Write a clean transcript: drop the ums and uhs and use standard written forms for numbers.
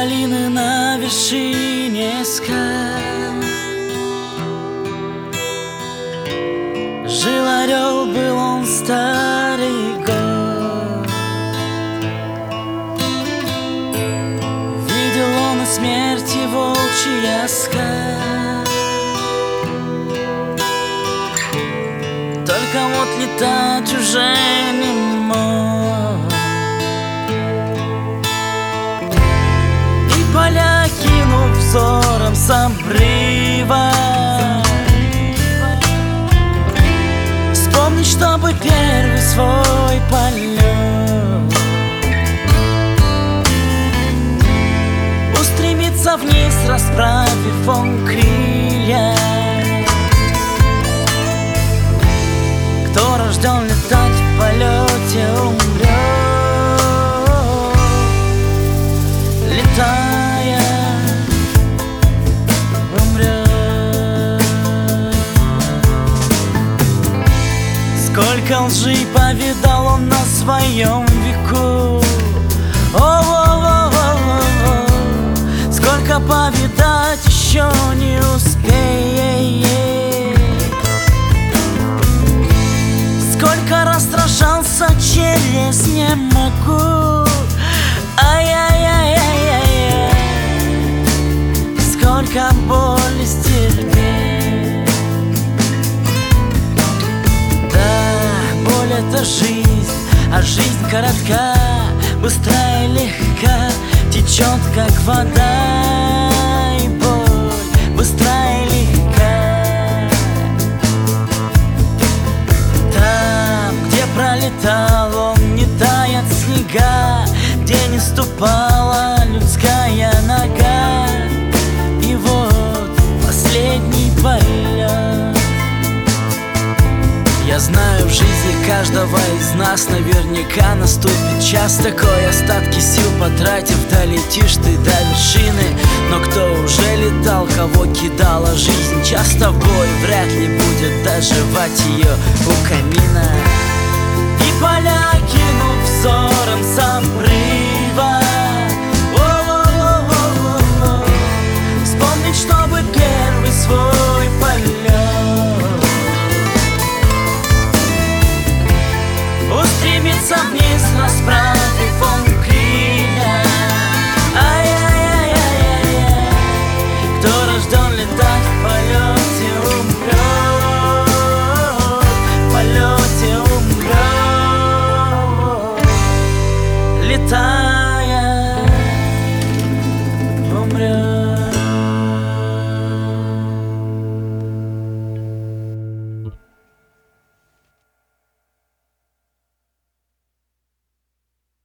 долины на вершине скал жил орел, был он старый год. Видел он и смерти волчий оскал. Только вот летать уже не мог. И поля кинув взором с обрыва, вспомнить, чтобы первый свой полет устремиться вниз, расправив он крылья. Кто рожден летать в полете, умрет, летая, умрет. Сколько лжи повидал он на своем веку, о-о-о-о-о. Сколько повидать еще не успеет. Сколько раз сражался через «не могу», ай-яй-яй-яй-яй. Сколько боли стерпел. Да, боль — это жизнь, а жизнь коротка, быстра и легка, течет как вода. И боль быстра и легка. Пролетал он, не таят снега, где не ступала людская нога. И вот последний полет. Я знаю, в жизни каждого из нас наверняка наступит час такой, остатки сил потратив, долетишь ты до вершины. Но кто уже летал, кого кидала жизнь часто в бой, вряд ли будет доживать ее у камина. И поля кинув взором с обрыва,